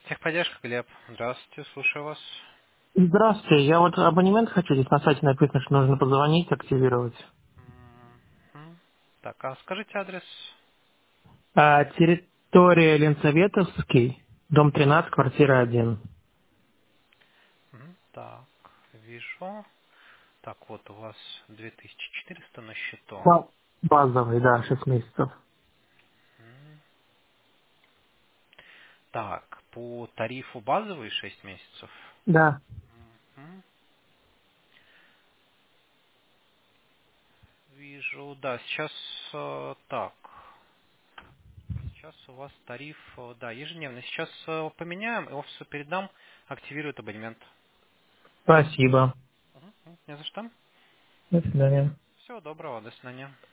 Техподдержка, Глеб. Здравствуйте, слушаю вас. Здравствуйте, я вот абонемент хочу, здесь на сайте написано, что нужно позвонить, активировать. Мгм. Так, а скажите адрес. Территория Ленсоветовский, дом 13, квартира 1. Так, вижу. Так, вот у вас 2400 на счету. Базовый, да, 6 месяцев. М. Так, по тарифу базовый 6 месяцев. Да. Мгм. Вижу, да, сейчас так. Сейчас у вас тариф, да, ежедневно. Сейчас поменяем, и офису передам, активирует абонемент. Спасибо. Мгм. Не за что. До свидания. Всего доброго, до свидания.